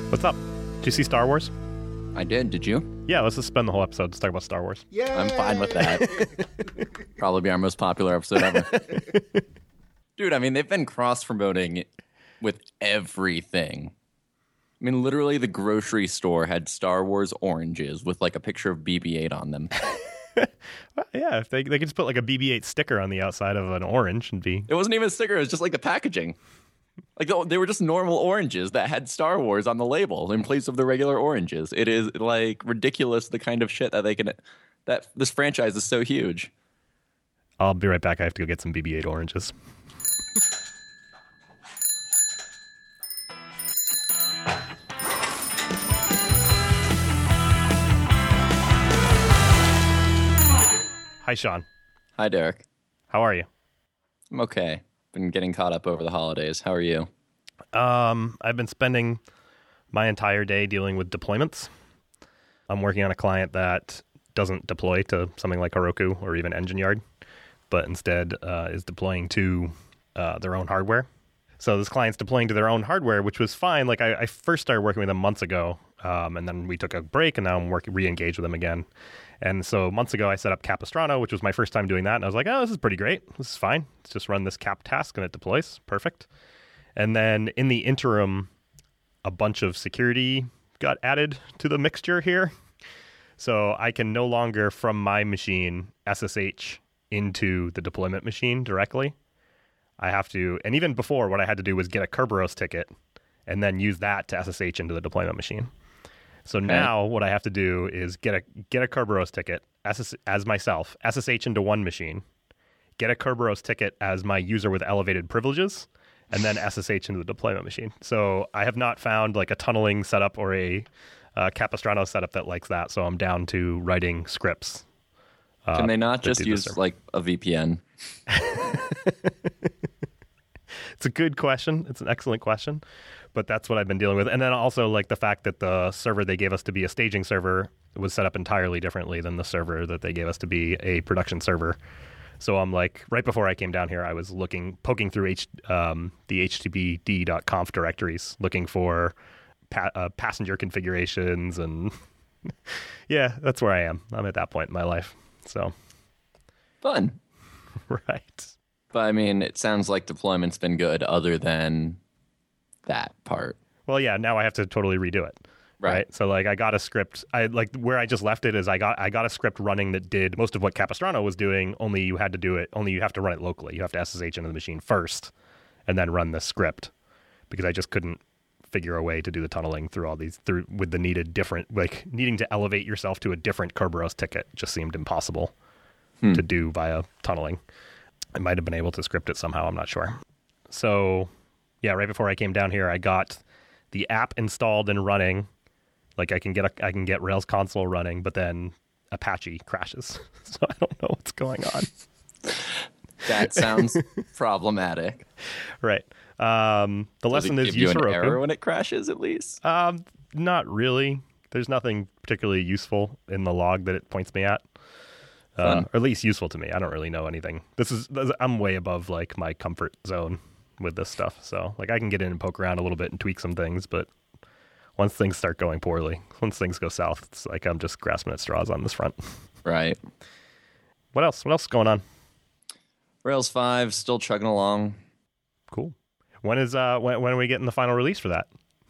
What's up? Did you see Star Wars? I did. Did you? Yeah, let's just spend the whole episode to talk about Star Wars. Yay! I'm fine with that. Probably be our most popular episode ever. Dude, I mean, they've been cross-promoting with everything. I mean, literally the grocery store had Star Wars oranges with like a picture of BB-8 on them. Well, yeah, if they could just put like a BB-8 sticker on the outside of an orange and be... It wasn't even a sticker. It was just like the packaging. Like they were just normal oranges that had Star Wars on the label in place of the regular oranges. It is like ridiculous the kind of shit that they can... That this franchise is so huge. I'll be right back. I have to go get some BB-8 oranges. Hi, Sean. Hi, Derek. How are you? I'm okay. Been getting caught up over the holidays. How are you? I've been spending my entire day dealing with deployments. I'm working on a client that doesn't deploy to something like Heroku or even Engine Yard, but instead is deploying to their own hardware. So this client's deploying to their own hardware, which was fine. Like I first started working with them months ago, and then we took a break, and now I'm re-engaged with them again. And so months ago, I set up Capistrano, which was my first time doing that. And I was like, oh, this is pretty great. This is fine. Let's just run this cap task and it deploys. Perfect. And then in the interim, a bunch of security got added to the mixture here. So I can no longer, from my machine, SSH into the deployment machine directly. I have to, and even before, what I had to do was get a Kerberos ticket and then use that to SSH into the deployment machine. So now what I have to do is get a Kerberos ticket as myself, SSH into one machine, get a Kerberos ticket as my user with elevated privileges, and then SSH into the deployment machine. So I have not found like a tunneling setup or a Capistrano setup that likes that. So I'm down to writing scripts. Can they not just use like a VPN? It's a good question. It's an excellent question. But that's what I've been dealing with. And then also like the fact that the server they gave us to be a staging server was set up entirely differently than the server that they gave us to be a production server. So I'm like, right before I came down here, I was poking through the httpd.conf directories, looking for passenger configurations. And yeah, that's where I am. I'm at that point in my life. So Fun. Right. But I mean, it sounds like deployment's been good other than that part. Well, yeah, now I have to totally redo it. Right. So like I got a script. Where I just left it is I got a script running that did most of what Capistrano was doing, only you have to run it locally. You have to SSH into the machine first and then run the script, because I just couldn't figure a way to do the tunneling through all these with the needing to elevate yourself to a different Kerberos ticket just seemed impossible to do via tunneling. I might have been able to script it somehow, I'm not sure. So yeah, right before I came down here, I got the app installed and running. Like I can get Rails console running, but then Apache crashes. So I don't know what's going on. That sounds problematic. Right. The lesson is use Heroku. Give you an error Heroku. when it crashes, at least? Not really. There's nothing particularly useful in the log that it points me at. Or at least useful to me. I don't really know anything. I'm way above like my comfort zone with this stuff. So like I can get in and poke around a little bit and tweak some things, but once things start going poorly, once things go south, it's like I'm just grasping at straws on this front. Right. What else? What else is going on? Rails 5 still chugging along. Cool. When are we getting the final release for that?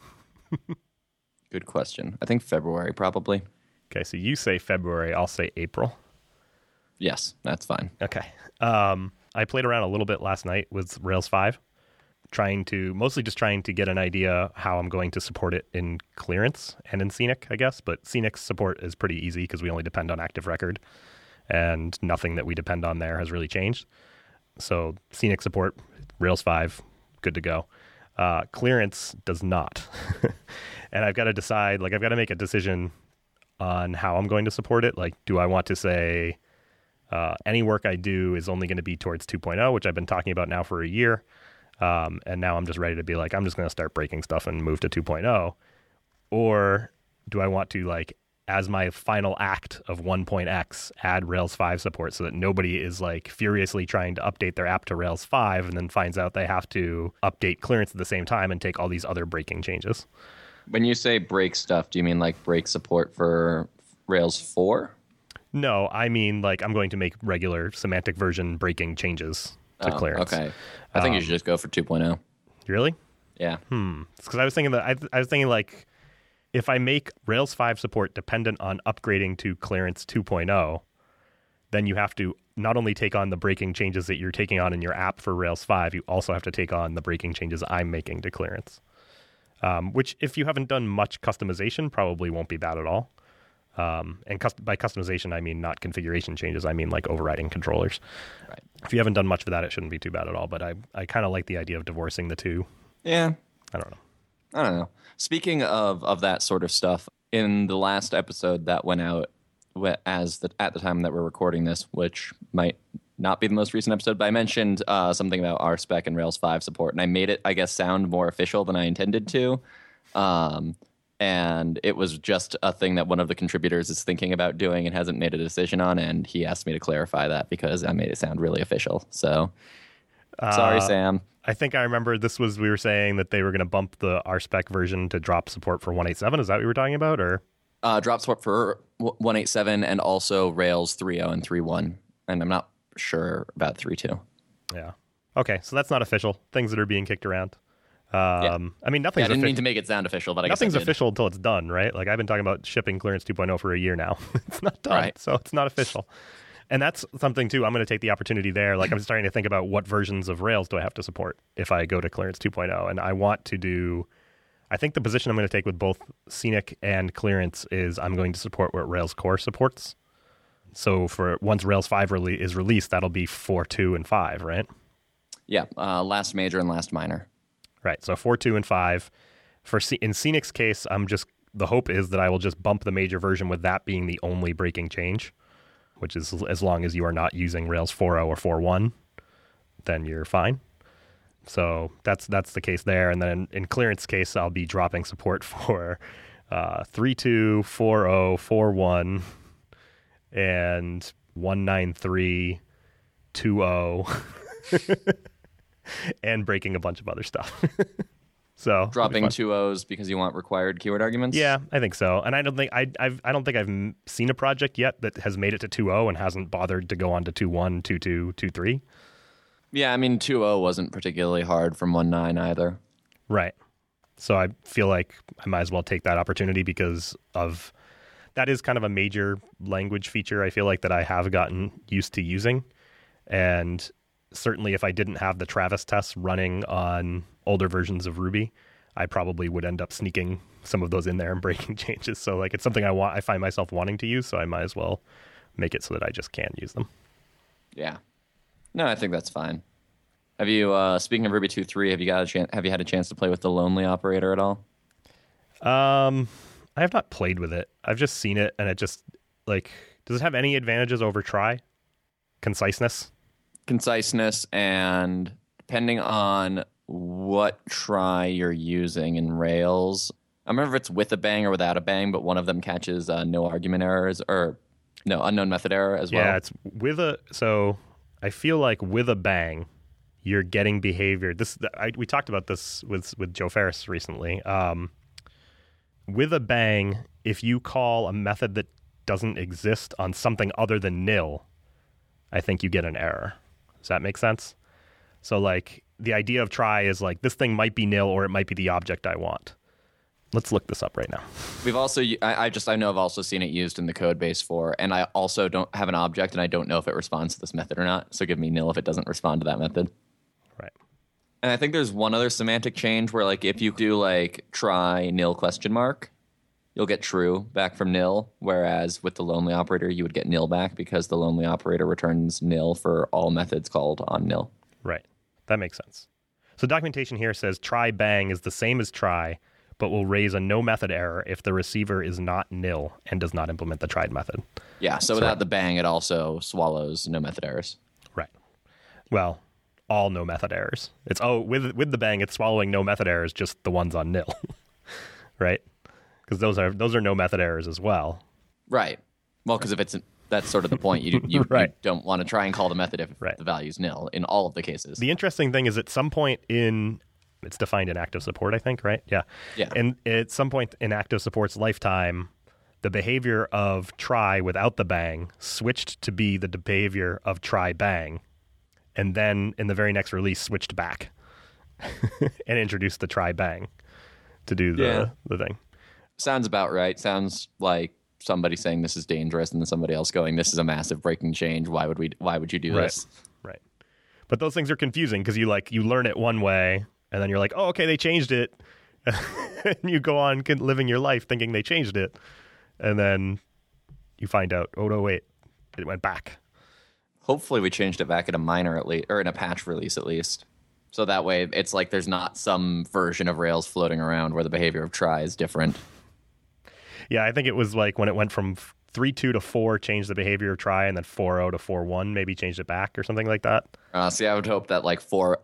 Good question. I think February, probably. Okay, so you say February, I'll say April. Yes, that's fine. Okay. I played around a little bit last night with Rails 5, mostly just trying to get an idea how I'm going to support it in Clearance and in Scenic, I guess. But Scenic's support is pretty easy because we only depend on Active Record, and nothing that we depend on there has really changed. So Scenic support, Rails 5, good to go. Clearance does not. And I've got to decide, I've got to make a decision on how I'm going to support it. Like, do I want to say any work I do is only going to be towards 2.0, which I've been talking about now for a year. And now I'm just ready to be like, I'm just going to start breaking stuff and move to 2.0. Or do I want to, as my final act of 1.x, add Rails 5 support so that nobody is furiously trying to update their app to Rails 5 and then finds out they have to update Clearance at the same time and take all these other breaking changes. When you say break stuff, do you mean like break support for Rails 4? No, I mean like I'm going to make regular semantic version breaking changes to clearance. Okay. I think you should just go for 2.0. Really? Yeah. Because I was thinking that I was thinking like if I make Rails 5 support dependent on upgrading to clearance 2.0, then you have to not only take on the breaking changes that you're taking on in your app for Rails 5, you also have to take on the breaking changes I'm making to clearance. Which, if you haven't done much customization, probably won't be bad at all. And by customization, I mean not configuration changes. I mean like overriding controllers. Right. If you haven't done much for that, it shouldn't be too bad at all. But I kind of like the idea of divorcing the two. Yeah. I don't know. Speaking of that sort of stuff, in the last episode that went out at the time that we're recording this, which might not be the most recent episode, but I mentioned something about RSpec and Rails 5 support, and I made it, I guess, sound more official than I intended to. And it was just a thing that one of the contributors is thinking about doing and hasn't made a decision on, and he asked me to clarify that because I made it sound really official. So, sorry, Sam. I think I remember we were saying that they were going to bump the RSpec version to drop support for 187. Is that what you were talking about, or? Drop support for 187 and also Rails 3.0 and 3.1, and I'm not sure about 3.2. Yeah. Okay, so that's not official. Things that are being kicked around. Yeah. I mean, nothing's I didn't mean to make it sound official, but I guess nothing's official until it's done, right? Like I've been talking about shipping clearance 2.0 for a year now. It's not done, right. So it's not official. And that's something too. I'm going to take the opportunity there. Like I'm starting to think about what versions of Rails do I have to support if I go to clearance 2.0, and I want to do. I think the position I'm going to take with both Scenic and clearance is I'm going to support what Rails Core supports. So for once Rails 5 is released, that'll be 4.2 and 5, right? Yeah, last major and last minor. Right, so 4.2 and 5. In Scenic's case, the hope is that I will just bump the major version with that being the only breaking change, which is as long as you are not using Rails 4.0 or 4.1, then you're fine. So that's the case there. And then in clearance case, I'll be dropping support for 3.2, 4.0, 4.1, and 193, 2.0, and breaking a bunch of other stuff. So dropping 2 O's because you want required keyword arguments? Yeah, I think so. And I don't think I've seen a project yet that has made it to 2.0 and hasn't bothered to go on to 2.1, 2.2, 2.3. Yeah, I mean 2.0 wasn't particularly hard from 1.9 either. Right. So I feel like I might as well take that opportunity because of that is kind of a major language feature I feel like that I have gotten used to using. And certainly if I didn't have the Travis tests running on older versions of Ruby, I probably would end up sneaking some of those in there and breaking changes. So like it's something I find myself wanting to use, so I might as well make it so that I just can use them. Yeah. No, I think that's fine. Have you, speaking of Ruby 2.3, have you had a chance to play with the lonely operator at all? I have not played with it. I've just seen it, and it just like, does it have any advantages over try? Conciseness, and depending on what try you're using in Rails, I remember if it's with a bang or without a bang, but one of them catches no argument errors or no unknown method error as well. Yeah, it's so I feel like with a bang, you're getting behavior. We talked about this with Joe Ferris recently. With a bang, if you call a method that doesn't exist on something other than nil, I think you get an error. Does that make sense? So like the idea of try is like this thing might be nil or it might be the object I want. Let's look this up right now. We've also, I know I've also seen it used in the code base for, and I also don't have an object and I don't know if it responds to this method or not. So give me nil if it doesn't respond to that method. Right. And I think there's one other semantic change where like if you do like try nil question mark, you'll get true back from nil. Whereas with the lonely operator, you would get nil back because the lonely operator returns nil for all methods called on nil. Right. That makes sense. So documentation here says try bang is the same as try, but will raise a no method error if the receiver is not nil and does not implement the tried method. Yeah, so without the bang, it also swallows no method errors. Right. Well, all no method errors. It's with the bang, it's swallowing no method errors, just the ones on nil. Right? Because those are no method errors as well. Right. Well, because that's sort of the point. You right. You don't want to try and call the method if right. the value's nil in all of the cases. The interesting thing is at some point in It's defined in active support, I think, right? Yeah. Yeah. And at some point in active support's lifetime, the behavior of try without the bang switched to be the behavior of try bang. And then in the very next release, switched back and introduced the try bang to do the thing. Sounds about right. Sounds like somebody saying this is dangerous and then somebody else going, this is a massive breaking change. Why would you do this? Right. But those things are confusing because you learn it one way and then you're like, oh, okay, they changed it. And you go on living your life thinking they changed it. And then you find out, oh, no, wait, it went back. Hopefully we changed it back in a minor at least, or in a patch release at least. So that way it's like there's not some version of Rails floating around where the behavior of try is different. Yeah, I think it was like when it went from 3.2 to 4, changed the behavior of try, and then 4.0 to 4.1 maybe changed it back or something like that. See, I would hope that like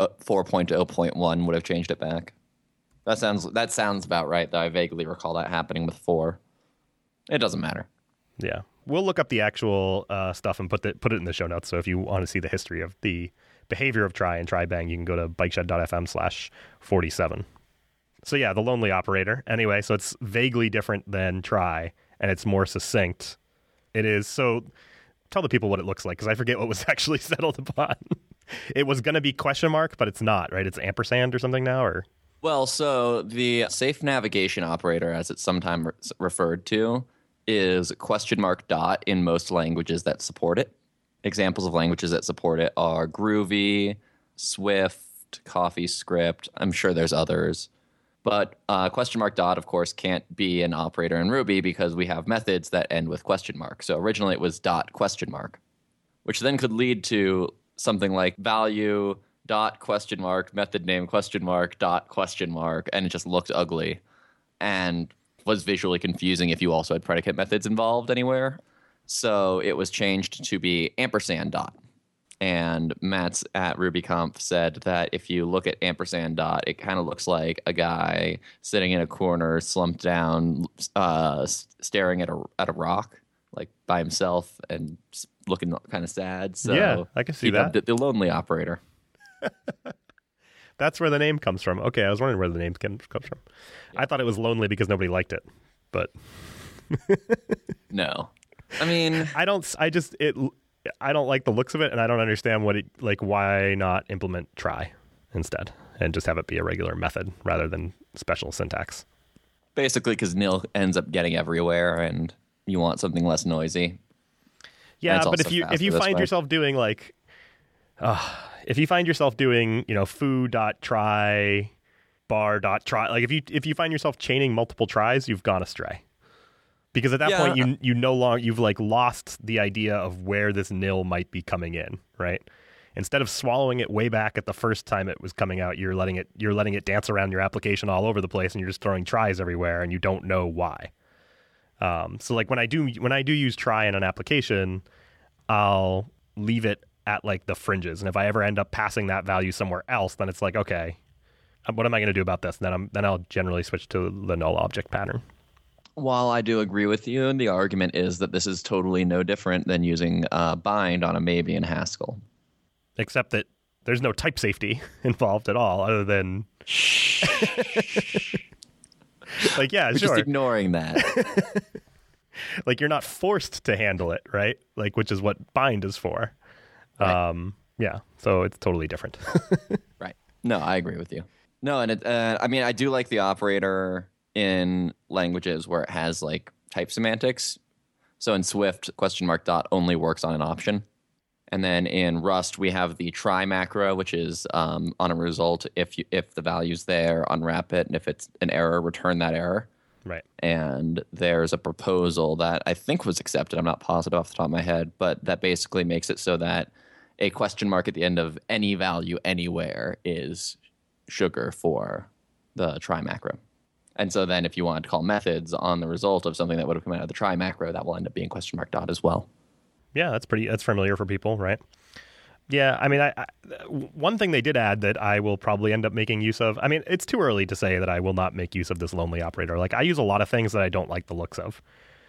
4.0.1 would have changed it back. That sounds about right, though I vaguely recall that happening with 4. It doesn't matter. Yeah. We'll look up the actual stuff and put it in the show notes. So if you want to see the history of the behavior of try and try bang, you can go to bikeshed.fm/47. So yeah, the lonely operator. Anyway, so it's vaguely different than try, and it's more succinct. It is. So tell the people what it looks like, because I forget what was actually settled upon. It was going to be question mark, but it's not, right? It's ampersand or something now, or? Well, so the safe navigation operator, as it's sometimes referred to, is question mark dot in most languages that support it. Examples of languages that support it are Groovy, Swift, CoffeeScript. I'm sure there's others. But question mark dot, of course, can't be an operator in Ruby because we have methods that end with question mark. So originally it was dot question mark, which then could lead to something like value dot question mark, method name question mark, dot question mark, and it just looked ugly and was visually confusing if you also had predicate methods involved anywhere. So it was changed to be ampersand dot. And Matt's at RubyConf said that if you look at ampersand dot, it kind of looks like a guy sitting in a corner, slumped down, staring at a rock, like by himself and looking kind of sad. So yeah, I can see that. The lonely operator. That's where the name comes from. Okay, I was wondering where the name comes from. Yeah. I thought it was lonely because nobody liked it, but no. I mean, I don't like the looks of it, and I don't understand why not implement try instead and just have it be a regular method rather than special syntax. Basically, because nil ends up getting everywhere, and you want something less noisy. Yeah, but if you find yourself doing foo.try bar.try, like if you find yourself chaining multiple tries, you've gone astray. Because at that point, you've lost the idea of where this nil might be coming in, right? Instead of swallowing it way back at the first time it was coming out, you're letting it dance around your application all over the place, and you're just throwing tries everywhere, and you don't know why. So like when I do use try in an application, I'll leave it at like the fringes, and if I ever end up passing that value somewhere else, then it's like, okay, what am I going to do about this? And then I'll generally switch to the null object pattern. While I do agree with you, the argument is that this is totally no different than using bind on a maybe in Haskell. Except that there's no type safety involved at all, other than like, yeah, we're sure. Just ignoring that. Like, you're not forced to handle it, right? Like, which is what bind is for. Right. Yeah, so it's totally different. Right. No, I agree with you. No, and I do like the operator in languages where it has like type semantics. So in Swift, question mark dot only works on an option. And then in Rust, we have the try macro, which is on a result. If the value's there, unwrap it, and if it's an error, return that error. Right. And there's a proposal that I think was accepted. I'm not positive off the top of my head, but that basically makes it so that a question mark at the end of any value anywhere is sugar for the try macro. And so then if you want to call methods on the result of something that would have come out of the try macro, that will end up being question mark dot as well. Yeah, that's familiar for people, right? Yeah, I mean, one thing they did add that I will probably end up making use of, I mean, it's too early to say that I will not make use of this lonely operator. Like, I use a lot of things that I don't like the looks of.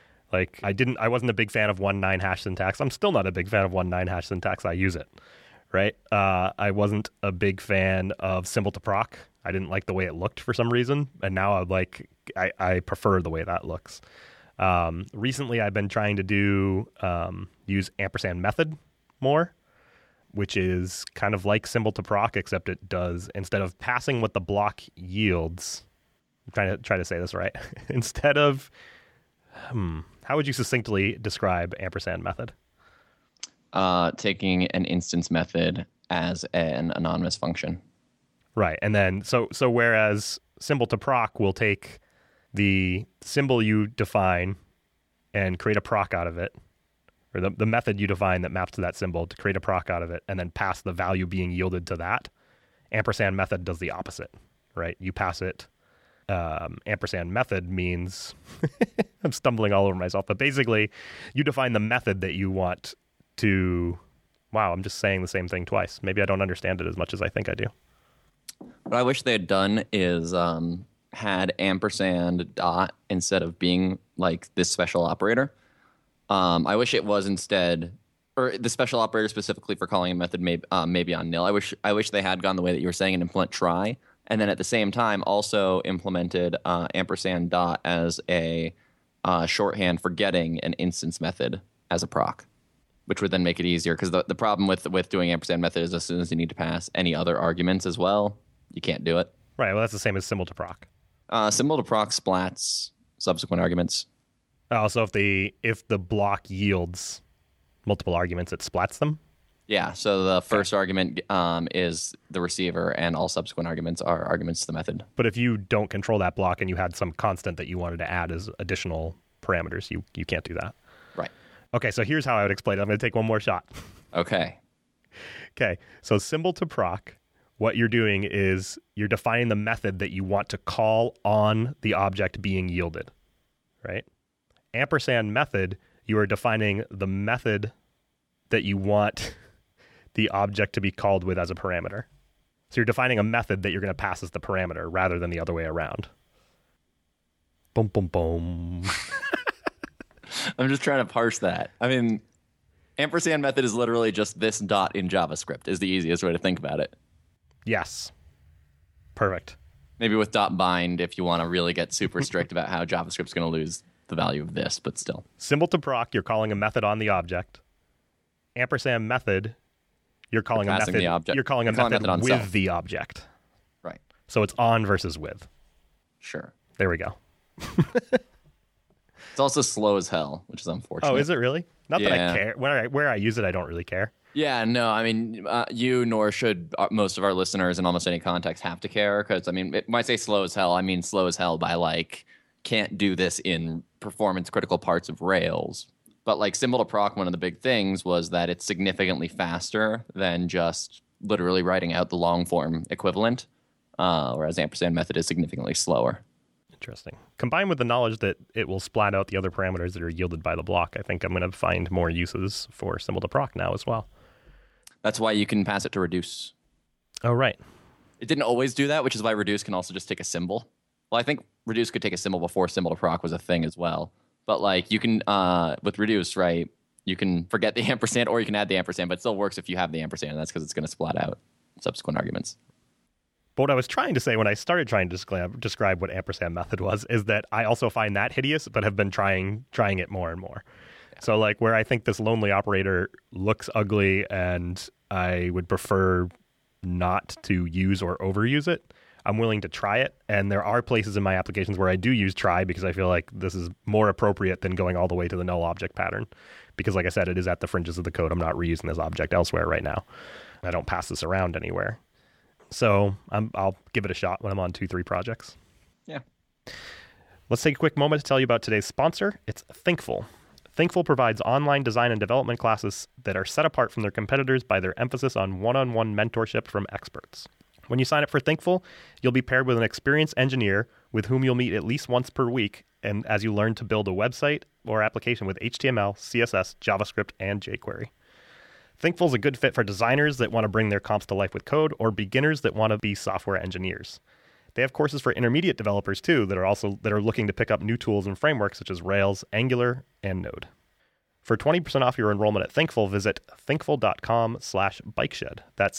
Like, I wasn't a big fan of 1.9 hash syntax. I'm still not a big fan of 1.9 hash syntax. I use it, right? I wasn't a big fan of symbol to proc. I didn't like the way it looked for some reason, and now I prefer the way that looks. Recently, I've been trying to use ampersand method more, which is kind of like symbol to proc, except it does, instead of passing what the block yields, I'm trying to say this right, instead of, how would you succinctly describe ampersand method? Taking an instance method as an anonymous function. Right, and then, so whereas symbol to proc will take the symbol you define and create a proc out of it, or the method you define that maps to that symbol to create a proc out of it, and then pass the value being yielded to that. Ampersand method does the opposite, right? You pass it. Ampersand method means, I'm stumbling all over myself, but basically you define the method that you want to, wow, I'm just saying the same thing twice. Maybe I don't understand it as much as I think I do. What I wish they had done is had ampersand dot instead of being like this special operator. I wish it was instead, or the special operator specifically for calling a method maybe on nil. I wish they had gone the way that you were saying and implement try, and then at the same time also implemented ampersand dot as a shorthand for getting an instance method as a proc, which would then make it easier. Because the problem with doing ampersand method is as soon as you need to pass any other arguments as well, you can't do it. Right. Well, that's the same as symbol to proc. Symbol to proc splats subsequent arguments. Oh, so if the block yields multiple arguments, it splats them? Yeah, so the first argument is the receiver, and all subsequent arguments are arguments to the method. But if you don't control that block and you had some constant that you wanted to add as additional parameters, you can't do that. Right. Okay, so here's how I would explain it. I'm going to take one more shot. Okay, so symbol to proc, what you're doing is you're defining the method that you want to call on the object being yielded, right? Ampersand method, you are defining the method that you want the object to be called with as a parameter. So you're defining a method that you're going to pass as the parameter rather than the other way around. Boom, boom, boom. I'm just trying to parse that. I mean, ampersand method is literally just this dot in JavaScript is the easiest way to think about it. Yes. Perfect. Maybe with dot bind if you want to really get super strict about how JavaScript's going to lose the value of this, but still. Symbol to proc, you're calling a method on the object. Ampersand method, you're calling a method. The object. You're calling a method on with self. the object. Right. So it's on versus with. Sure. There we go. It's also slow as hell, which is unfortunate. Oh, is it really? Not that Yeah. I care. Where I use it, I don't really care. Yeah, no, I mean, you nor should most of our listeners in almost any context have to care, because, I mean, when I say slow as hell, I mean slow as hell by, like, can't do this in performance-critical parts of Rails. But, like, symbol to proc, one of the big things was that it's significantly faster than just literally writing out the long-form equivalent, whereas ampersand method is significantly slower. Interesting. Combined with the knowledge that it will splat out the other parameters that are yielded by the block, I think I'm going to find more uses for symbol to proc now as well. That's why you can pass it to reduce. Oh, right. It didn't always do that, which is why reduce can also just take a symbol. Well, I think reduce could take a symbol before symbol to proc was a thing as well. But, like, you can, with reduce, right, you can forget the ampersand or you can add the ampersand, but it still works if you have the ampersand, and that's because it's going to splat out subsequent arguments. But what I was trying to say when I started trying to describe what ampersand method was is that I also find that hideous, but have been trying it more and more. Yeah. So, like, where I think this lonely operator looks ugly and I would prefer not to use or overuse it, I'm willing to try it. And there are places in my applications where I do use try because I feel like this is more appropriate than going all the way to the null object pattern. Because, like I said, it is at the fringes of the code. I'm not reusing this object elsewhere right now. I don't pass this around anywhere. So I'll give it a shot when I'm on 2-3 projects. Yeah. Let's take a quick moment to tell you about today's sponsor. It's Thinkful. Thinkful provides online design and development classes that are set apart from their competitors by their emphasis on one-on-one mentorship from experts. When you sign up for Thinkful, you'll be paired with an experienced engineer with whom you'll meet at least once per week, and as you learn to build a website or application with HTML, CSS, JavaScript, and jQuery. Thinkful is a good fit for designers that want to bring their comps to life with code or beginners that want to be software engineers. They have courses for intermediate developers too that are looking to pick up new tools and frameworks such as Rails, Angular, and Node. For 20% off your enrollment at Thinkful, visit thinkful.com/bikeshed. That's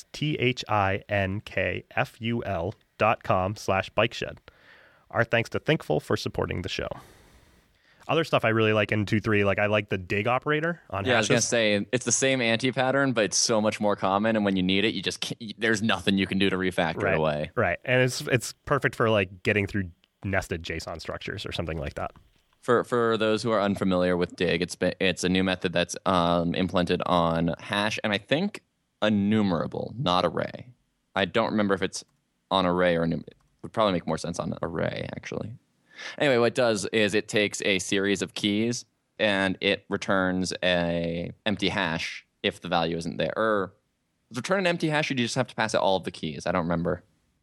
THINKFUL.com/bikeshed. Our thanks to Thinkful for supporting the show. Other stuff I really like in 2.3, like I like the dig operator on hashes. I was going to say, it's the same anti-pattern, but it's so much more common, and when you need it, you just can't, there's nothing you can do to refactor it away. Right, and it's perfect for like getting through nested JSON structures or something like that. For those who are unfamiliar with dig, it's a new method that's implemented on hash, and I think enumerable, not array. I don't remember if it's on array or enumerable. It would probably make more sense on array, actually. Anyway, what it does is it takes a series of keys and it returns a empty hash if the value isn't there. Or return an empty hash, or do you just have to pass it all of the keys? I don't remember.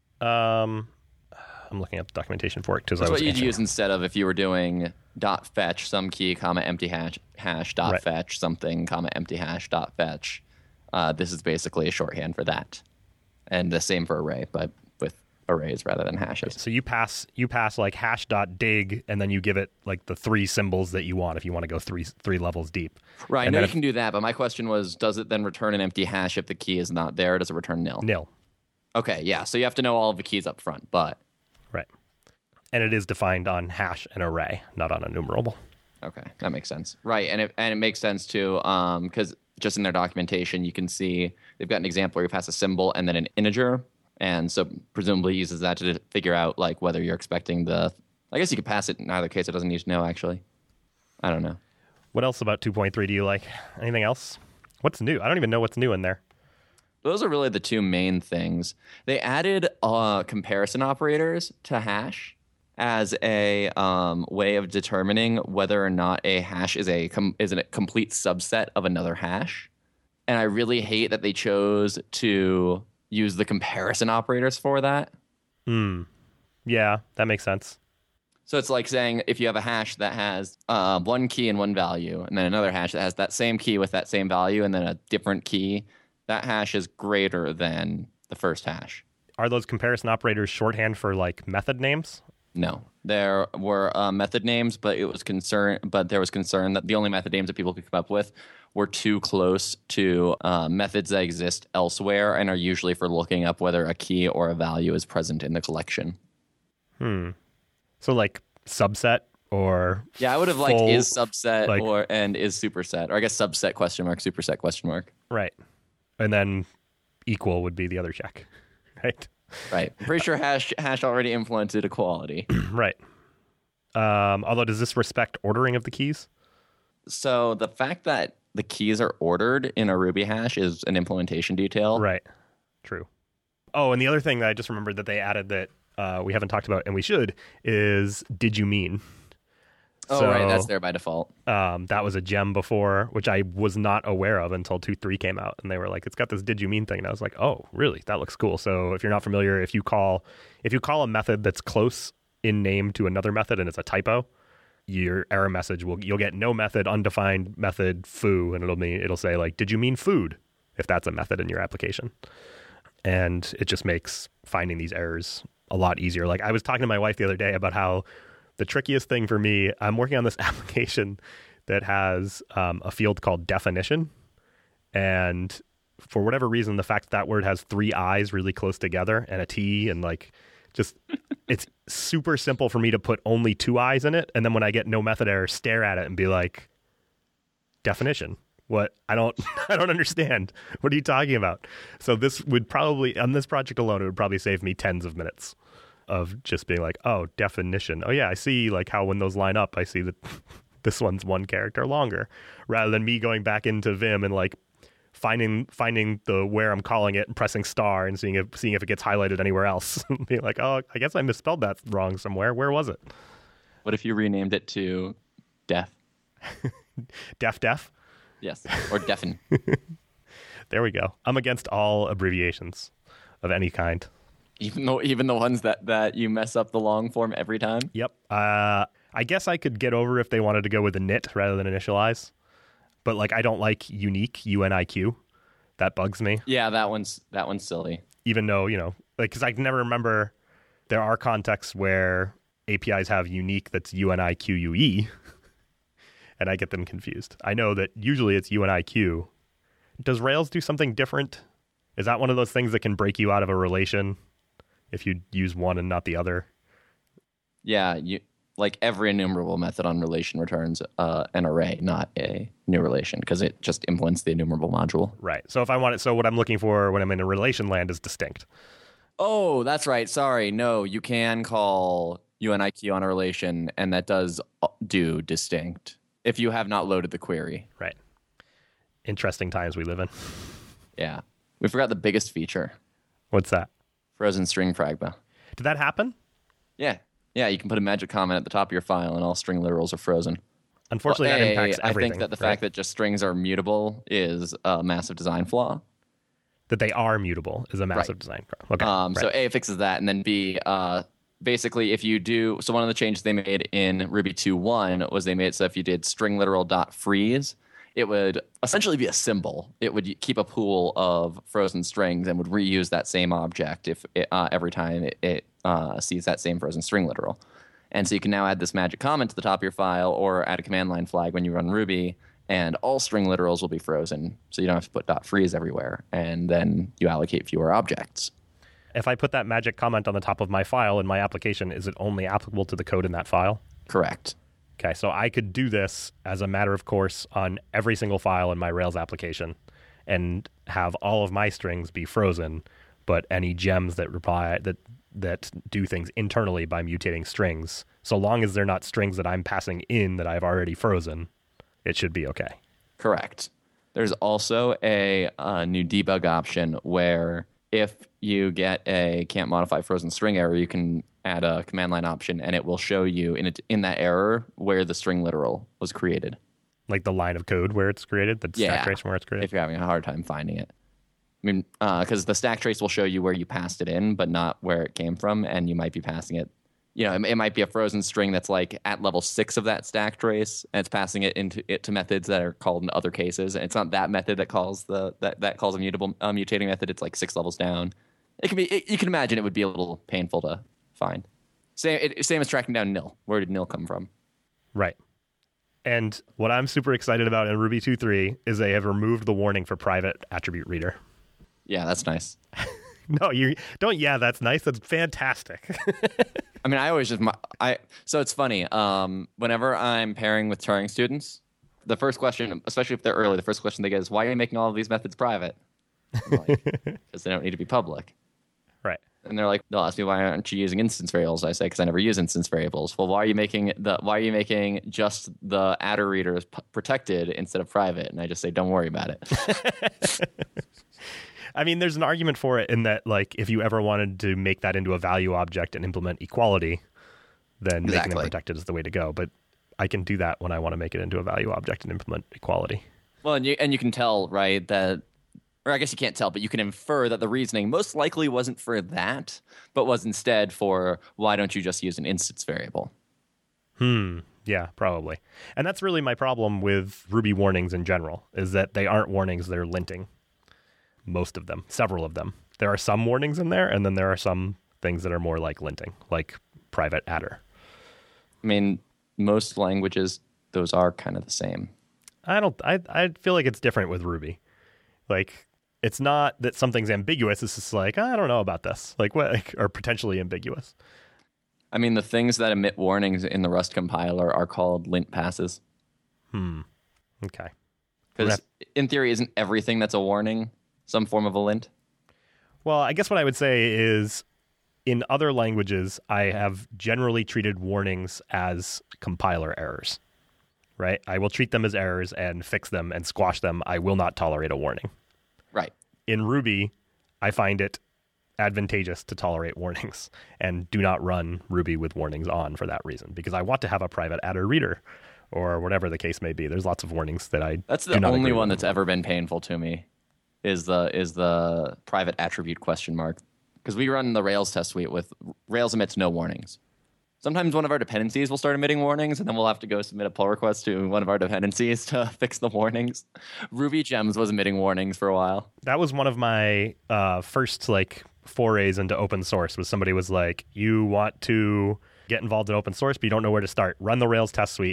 I'm looking up the documentation for it. That's what you'd use instead of if you were doing dot fetch some key, comma, empty hash dot fetch something, comma, empty hash dot fetch. This is basically a shorthand for that. And the same for array, but with arrays rather than hashes. So you pass like hash.dig, and then you give it like the 3 symbols that you want if you want to go three levels deep. Right, I know you can do that, but my question was, does it then return an empty hash if the key is not there, or does it return nil? Nil. Okay, yeah, so you have to know all of the keys up front, but... Right. And it is defined on hash and array, not on enumerable. Okay, that makes sense. Right, and it makes sense too, because just in their documentation, you can see they've got an example where you pass a symbol and then an integer, and so presumably uses that to figure out like whether you're expecting the... I guess you could pass it in either case. It doesn't need to know, actually. I don't know. What else about 2.3 do you like? Anything else? What's new? I don't even know what's new in there. Those are really the two main things. They added comparison operators to hash as a way of determining whether or not a hash is a complete subset of another hash. And I really hate that they chose to use the comparison operators for that. Yeah, that makes sense. So it's like saying if you have a hash that has one key and one value, and then another hash that has that same key with that same value, and then a different key, that hash is greater than the first hash. Are those comparison operators shorthand for like method names? No, there were method names, but there was concern that the only method names that people could come up with were too close to methods that exist elsewhere and are usually for looking up whether a key or a value is present in the collection. So like subset or I would have liked is subset or and is superset, or I guess subset question mark superset question mark. Right, and then equal would be the other check, right? Right. I'm pretty sure hash already implemented equality. Right. Although, does this respect ordering of the keys? So the fact that the keys are ordered in a Ruby hash is an implementation detail. Right. True. Oh, and the other thing that I just remembered that they added that we haven't talked about, and we should, is did you mean? Oh, so, right. That's there by default. That was a gem before, which I was not aware of until 2.3 came out. And they were like, it's got this did you mean thing. And I was like, oh, really? That looks cool. So if you're not familiar, if you call a method that's close in name to another method and it's a typo, your error message you'll get no method, undefined method, foo, and it'll say like, did you mean food? If that's a method in your application. And it just makes finding these errors a lot easier. Like I was talking to my wife the other day about how the trickiest thing for me, I'm working on this application that has a field called definition. And for whatever reason, the fact that word has 3 I's really close together and a T and like just it's super simple for me to put only 2 I's in it. And then when I get no method error, stare at it and be like, definition. What? I don't understand. What are you talking about? So this would probably, on this project alone, it would probably save me tens of minutes of just being like, oh, definition. Oh yeah, I see like how when those line up, I see that this one's 1 character longer, rather than me going back into Vim and like finding the where I'm calling it and pressing star and seeing if it gets highlighted anywhere else. Being like, oh, I guess I misspelled that wrong somewhere. Where was it? What if you renamed it to def? Def? Yes, or defen. There we go. I'm against all abbreviations of any kind. Even the ones that you mess up the long form every time? Yep. I guess I could get over if they wanted to go with a knit rather than initialize. But like I don't like unique, UNIQ. That bugs me. Yeah, that one's silly. Even though, like, because I can never remember, there are contexts where APIs have unique that's UNIQUE. and I get them confused. I know that usually it's UNIQ. Does Rails do something different? Is that one of those things that can break you out of a relation if you use one and not the other? Yeah, like every enumerable method on relation returns an array, not a new relation, because it just implements the enumerable module. Right. So if I want it, so what I'm looking for when I'm in a relation land is distinct. Oh, that's right. Sorry. No, you can call UNIQ on a relation, and that does do distinct if you have not loaded the query. Right. Interesting times we live in. Yeah. We forgot the biggest feature. What's that? Frozen string pragma. Did that happen? Yeah. Yeah, you can put a magic comment at the top of your file, and all string literals are frozen. Unfortunately, that impacts everything. I think that the fact that just strings are mutable is a massive design flaw. That they are mutable is a massive design flaw. Okay. So A, it fixes that, and then B, basically if you do, so one of the changes they made in Ruby 2.1 was they made it so if you did string literal dot freeze, it would essentially be a symbol. It would keep a pool of frozen strings and would reuse that same object if every time it sees that same frozen string literal. And so you can now add this magic comment to the top of your file or add a command line flag when you run Ruby, and all string literals will be frozen. So you don't have to put dot freeze everywhere, and then you allocate fewer objects. If I put that magic comment on the top of my file in my application, is it only applicable to the code in that file? Correct. Okay, so I could do this as a matter of course on every single file in my Rails application and have all of my strings be frozen, but any gems that reply that do things internally by mutating strings, so long as they're not strings that I'm passing in that I've already frozen, it should be okay. Correct. There's also a new debug option where if you get a can't modify frozen string error, you can add a command line option, and it will show you in that error where the string literal was created. Like the line of code where it's created, the stack trace where it's created? If you're having a hard time finding it. I mean, because the stack trace will show you where you passed it in, but not where it came from, and you might be passing it. You know, it might be a frozen string that's like at level 6 of that stack trace, and it's passing it to methods that are called in other cases. And it's not that method that calls that calls a mutating method. It's like 6 levels down. It can be. You can imagine it would be a little painful to find. Same as tracking down nil. Where did nil come from? Right. And what I'm super excited about in Ruby 2.3 is they have removed the warning for private attribute reader. Yeah, that's nice. No, you don't. Yeah, that's nice. That's fantastic. I mean, I always just so it's funny. Whenever I'm pairing with Turing students, the first question, especially if they're early, the first question they get is, "Why are you making all of these methods private?" Because they don't need to be public. Right. And they're like, they'll ask me, "Why aren't you using instance variables?" I say, "Because I never use instance variables." Well, why are you making just the adder readers protected instead of private? And I just say, "Don't worry about it." I mean, there's an argument for it in that, like, if you ever wanted to make that into a value object and implement equality, then making them protected is the way to go. But I can do that when I want to make it into a value object and implement equality. Well, and you can tell, right, that, or I guess you can't tell, but you can infer that the reasoning most likely wasn't for that, but was instead for, why don't you just use an instance variable? Yeah, probably. And that's really my problem with Ruby warnings in general, is that they aren't warnings, they're linting. Most of them, several of them. There are some warnings in there, and then there are some things that are more like linting, like private adder. I mean, most languages, those are kind of the same. I feel like it's different with Ruby. Like, it's not that something's ambiguous. It's just like, I don't know about this. Like, what, like, or potentially ambiguous. I mean, the things that emit warnings in the Rust compiler are called lint passes. Okay. Because in theory, isn't everything that's a warning some form of a lint? Well, I guess what I would say is in other languages, I have generally treated warnings as compiler errors, right? I will treat them as errors and fix them and squash them. I will not tolerate a warning. Right. In Ruby, I find it advantageous to tolerate warnings and do not run Ruby with warnings on for that reason, because I want to have a private adder reader or whatever the case may be. There's lots of warnings that I That's the only one that's ever been painful to me. Is the private attribute question mark, because we run the Rails test suite with Rails emits no warnings. Sometimes one of our dependencies will start emitting warnings, and then we'll have to go submit a pull request to one of our dependencies to fix the warnings. Ruby Gems was emitting warnings for a while. That was one of my first forays into open source. Was somebody was like, "You want to get involved in open source, but you don't know where to start. Run the Rails test suite.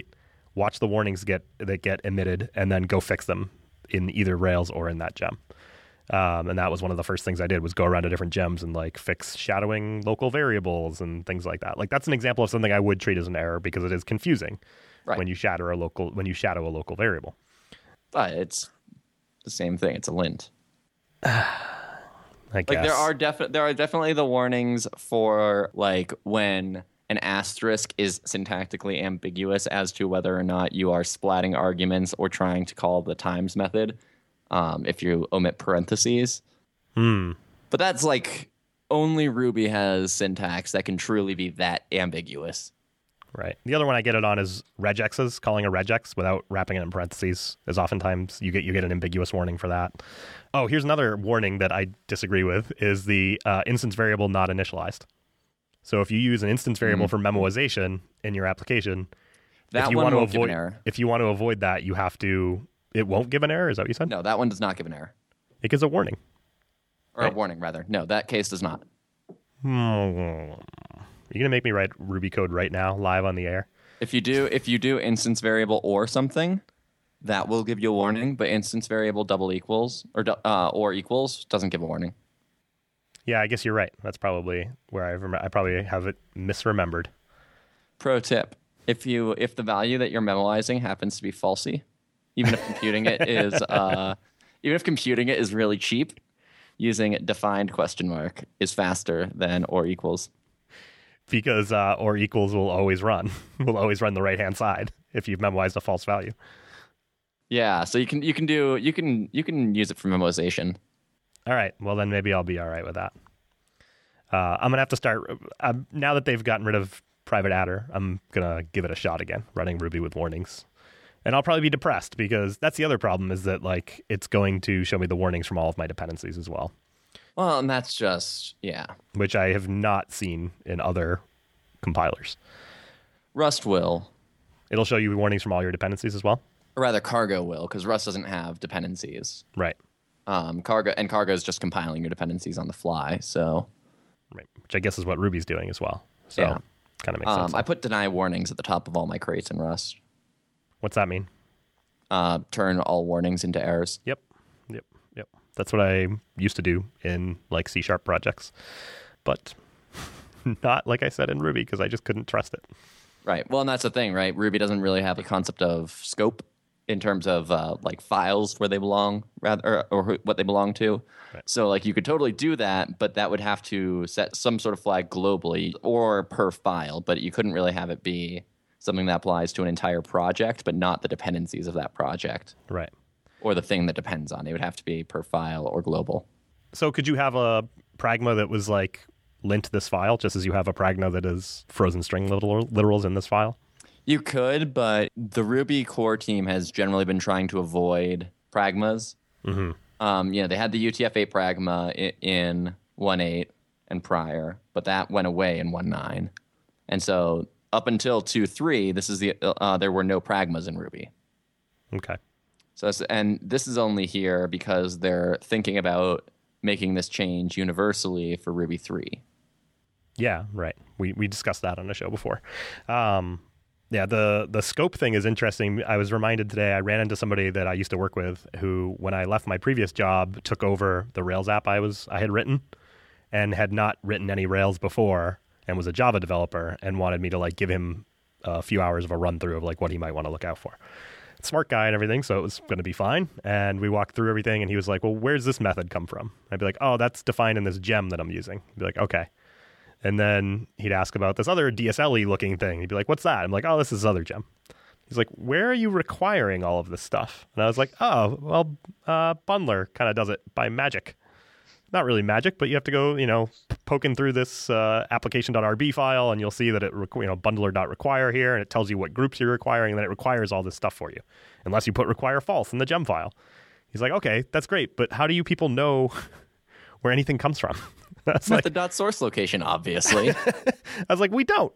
watch the warnings that get emitted, and then go fix them in either Rails or in that gem. And that was one of the first things I did, was go around to different gems and like fix shadowing local variables and things like that. Like that's an example of something I would treat as an error because it is confusing when you shadow a local variable. But it's the same thing. It's a lint. I guess. Like there are definitely the warnings for like when an asterisk is syntactically ambiguous as to whether or not you are splatting arguments or trying to call the times method. If you omit parentheses. But that's like only Ruby has syntax that can truly be that ambiguous. Right. The other one I get it on is regexes. Calling a regex without wrapping it in parentheses is oftentimes you get an ambiguous warning for that. Oh, here's another warning that I disagree with is the instance variable not initialized. So if you use an instance variable for memoization in your application, if you want to avoid that, you have to. It won't give an error. Is that what you said? No, that one does not give an error. It gives a warning. Or a warning, rather. No, that case does not. Are you going to make me write Ruby code right now, live on the air? If you do instance variable or something, that will give you a warning. But instance variable double equals or equals doesn't give a warning. Yeah, I guess you're right. That's probably where I probably have it misremembered. Pro tip: if the value that you're memoizing happens to be falsy, even if computing it is really cheap, using defined ? Is faster than or equals. Because or equals will always run the right hand side if you've memoized a false value. Yeah, so you can use it for memoization. All right, well then maybe I'll be all right with that. I'm gonna have to start now that they've gotten rid of private adder. I'm gonna give it a shot again, running Ruby with warnings. And I'll probably be depressed because that's the other problem is that like it's going to show me the warnings from all of my dependencies as well. Well, and that's just, which I have not seen in other compilers. Rust will. It'll show you warnings from all your dependencies as well? Or rather, Cargo will, because Rust doesn't have dependencies. Right. Cargo is just compiling your dependencies on the fly, so. Right, which I guess is what Ruby's doing as well. So, kind of makes sense. I put deny warnings at the top of all my crates in Rust. What's that mean? Turn all warnings into errors. Yep. That's what I used to do in like C# projects, but not like I said in Ruby because I just couldn't trust it. Right. Well, and that's the thing, right? Ruby doesn't really have a concept of scope in terms of like files where they belong, rather, or what they belong to. Right. So like you could totally do that, but that would have to set some sort of flag globally or per file, but you couldn't really have it be something that applies to an entire project, but not the dependencies of that project. Right. Or the thing that depends on it. It would have to be per file or global. So could you have a pragma that was like lint this file, just as you have a pragma that is frozen string literals in this file? You could, but the Ruby core team has generally been trying to avoid pragmas. Mm-hmm. They had the UTF-8 pragma in 1.8 and prior, but that went away in 1.9. And so up until 2.3, there were no pragmas in Ruby. Okay. And this is only here because they're thinking about making this change universally for Ruby 3. Yeah, right. We discussed that on the show before. The scope thing is interesting. I was reminded today, I ran into somebody that I used to work with who, when I left my previous job, took over the Rails app I had written and had not written any Rails before and was a Java developer and wanted me to like give him a few hours of a run through of like what he might want to look out for. Smart guy and everything, so it was going to be fine. And we walked through everything, and he was like, well, where's this method come from? I'd be like, oh, that's defined in this gem that I'm using. He'd be like, okay. And then he'd ask about this other DSL-y looking thing. He'd be like, what's that? I'm like, oh, this is other gem. He's like, where are you requiring all of this stuff? And I was like, oh, well, Bundler kind of does it by magic. Not really magic, but you have to go, poking through this application.rb file, and you'll see that it, bundler.require here, and it tells you what groups you're requiring, and then it requires all this stuff for you, unless you put require false in the gem file. He's like, okay, that's great, but how do you people know where anything comes from? Method.source location, obviously. I was like, we don't.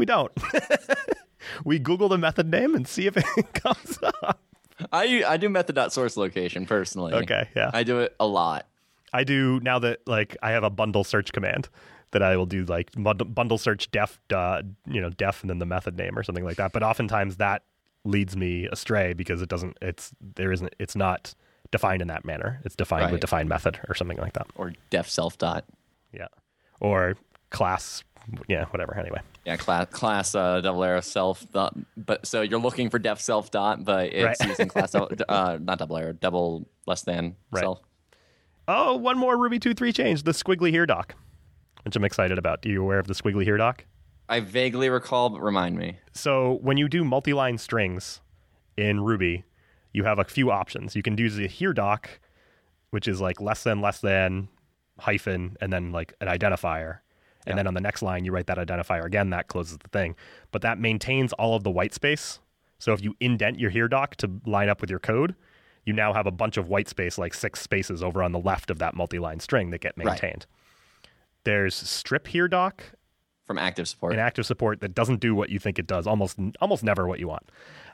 We Google the method name and see if it comes up. I do method.source location personally. Okay, yeah. I do it a lot. I do now that like I have a bundle search command that I will do like bundle search def and then the method name or something like that. But oftentimes that leads me astray because it's not defined in that manner. It's defined with defined method or something like that. Or def self dot. Yeah. Or class, whatever. Anyway. Yeah, class double arrow self dot. But so you're looking for def self dot, but it's using class not double arrow, double less than self. Oh, one more Ruby 2.3 change, the squiggly here doc, which I'm excited about. Are you aware of the squiggly here doc? I vaguely recall, but remind me. So when you do multi-line strings in Ruby, you have a few options. You can do the here doc, which is like less than, hyphen, and then like an identifier. And then on the next line, you write that identifier again. That closes the thing. But that maintains all of the white space. So if you indent your here doc to line up with your code, you now have a bunch of white space, like 6 spaces over on the left of that multi-line string that get maintained. There's strip here doc. From active support. An active support that doesn't do what you think it does. Almost never what you want.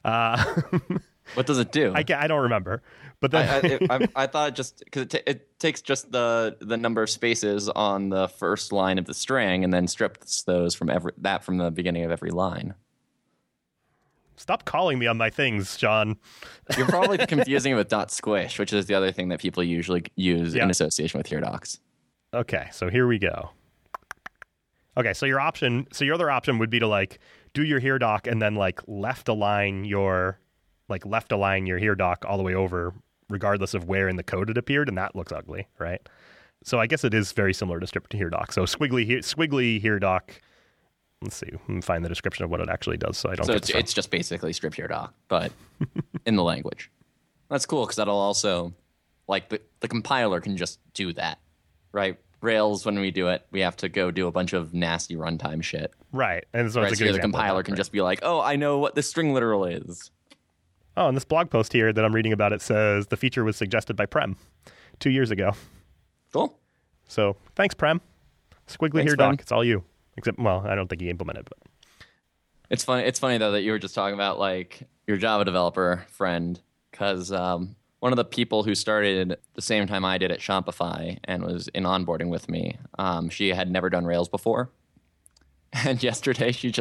What does it do? I don't remember. But then I thought just because it takes just the number of spaces on the first line of the string and then strips those from the beginning of every line. Stop calling me on my things, John. You're probably confusing it with dot squish, which is the other thing that people usually use in association with here docs. Okay, so here we go. Okay, so your other option would be to like do your here doc and then like left align your here doc all the way over, regardless of where in the code it appeared, and that looks ugly, right? So I guess it is very similar to strip to here doc. So squiggly here doc. Let's see. Let me find the description of what it actually does, so I don't. So it's just basically strip here doc, but in the language. That's cool because that'll also, like the compiler can just do that, right? Rails, when we do it, we have to go do a bunch of nasty runtime shit. Right. And so it's a good the compiler can just be like, oh, I know what this string literal is. Oh, and this blog post here that I'm reading about, it says the feature was suggested by Prem 2 years ago. Cool. So thanks, Prem. Squiggly here doc, it's all you. Except, well, I don't think he implemented it. But it's funny though that you were just talking about like your Java developer friend, because one of the people who started the same time I did at Shopify and was in onboarding with me, she had never done Rails before. And yesterday she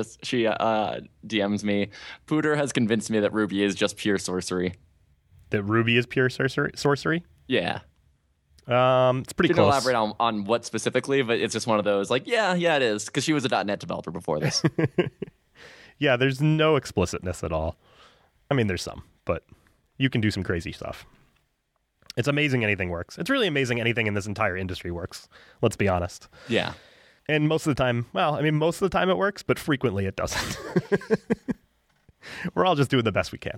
DMs me, Pooter has convinced me that Ruby is just pure sorcery. That Ruby is pure sorcery? Yeah. It's pretty close. Elaborate on what specifically, but it's just one of those like, yeah, it is, because she was a .NET developer before this. Yeah, there's no explicitness at all. I mean, there's some, but you can do some crazy stuff. It's amazing anything works. It's really amazing anything in this entire industry works. Let's be honest. Yeah. And most of the time, most of the time it works, but frequently it doesn't. We're all just doing the best we can.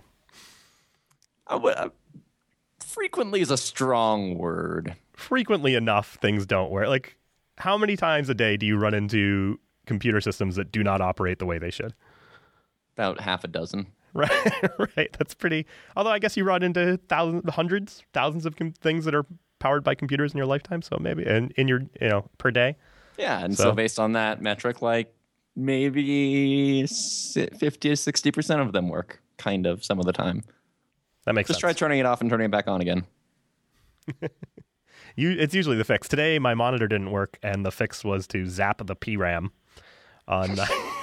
Frequently is a strong word. Frequently enough, things don't work. Like, how many times a day do you run into computer systems that do not operate the way they should? About half a dozen. Right, right. That's pretty. Although I guess you run into thousands of things that are powered by computers in your lifetime. So maybe in your per day. Yeah, and so based on that metric, like maybe 50 to 60% of them work, kind of, some of the time. That makes sense. Just try turning it off and turning it back on again. It's usually the fix. Today, my monitor didn't work, and the fix was to zap the PRAM on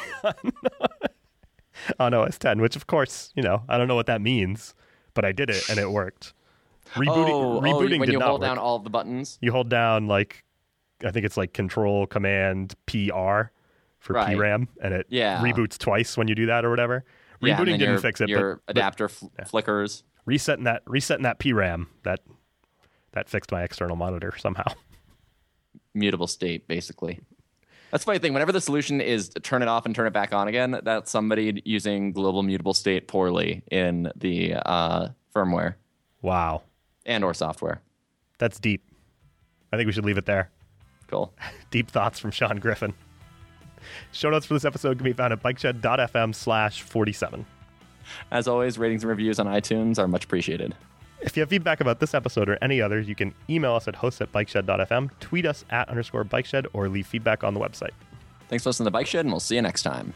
on OS X, which, of course, I don't know what that means, but I did it, and it worked. Rebooting when did you not hold work. Down all of the buttons? You hold down, I think it's Control Command PR for PRAM, and it reboots twice when you do that or whatever. Rebooting didn't fix it. Your adapter flickers. Resetting that PRAM, that fixed my external monitor somehow. Mutable state, basically. That's the funny thing. Whenever the solution is to turn it off and turn it back on again, that's somebody using global mutable state poorly in the firmware. Wow. And or software. That's deep. I think we should leave it there. Cool. Deep thoughts from Sean Griffin. Show notes for this episode can be found at bikeshed.fm/47. As always, ratings and reviews on iTunes are much appreciated. If you have feedback about this episode or any others, you can email us at hosts@bikeshed.fm, tweet us @_bikeshed, or leave feedback on the website. Thanks for listening to Bike Shed, and we'll see you next time.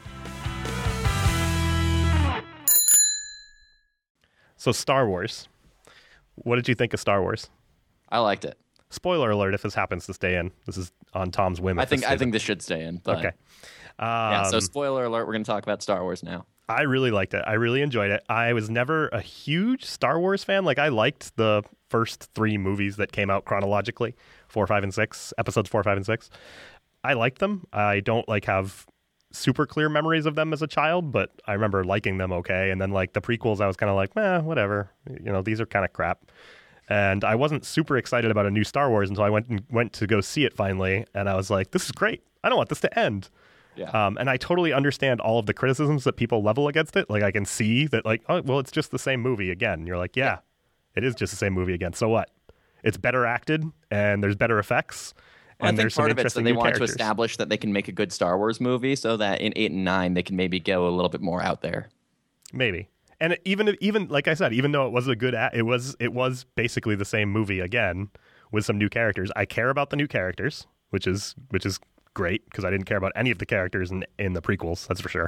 So Star Wars. What did you think of Star Wars? I liked it. Spoiler alert if this happens to stay in. This is on Tom's whim. I think this should stay in. But okay. So spoiler alert, we're going to talk about Star Wars now. I really liked it. I really enjoyed it. I was never a huge Star Wars fan. Like, I liked the first 3 movies that came out chronologically, 4, 5, and 6, episodes 4, 5, and 6. I liked them. I don't like have super clear memories of them as a child, but I remember liking them okay. And then like the prequels, I was kind of like, whatever. You know, these are kind of crap. And I wasn't super excited about a new Star Wars until I went to go see it finally. And I was like, this is great. I don't want this to end. Yeah. And I totally understand all of the criticisms that people level against it. Like, I can see that, like, oh, well, it's just the same movie again. And you're like, yeah, it is just the same movie again. So what? It's better acted, and there's better effects, and I think there's some part of it's that interesting they new want characters. to establish that they can make a good Star Wars movie, so that in 8 and 9 they can maybe go a little bit more out there. Maybe. And even like I said, even though it was a good, it was basically the same movie again with some new characters. I care about the new characters, which is great, because I didn't care about any of the characters in the prequels, that's for sure.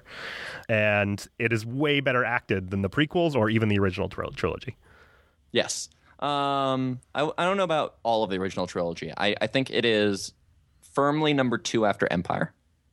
And it is way better acted than the prequels or even the original trilogy. Yes. I don't know about all of the original trilogy. I think it is firmly number 2 after Empire.